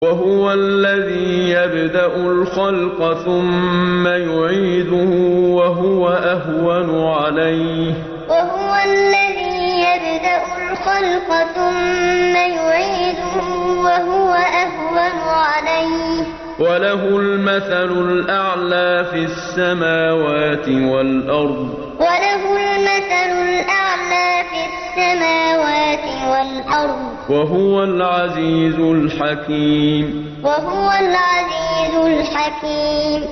وهو الذي يبدأ الخلق ثم يعيده وهو أهون عليه وله المثل الأعلى في السماوات والأرض وهو العزيز الحكيم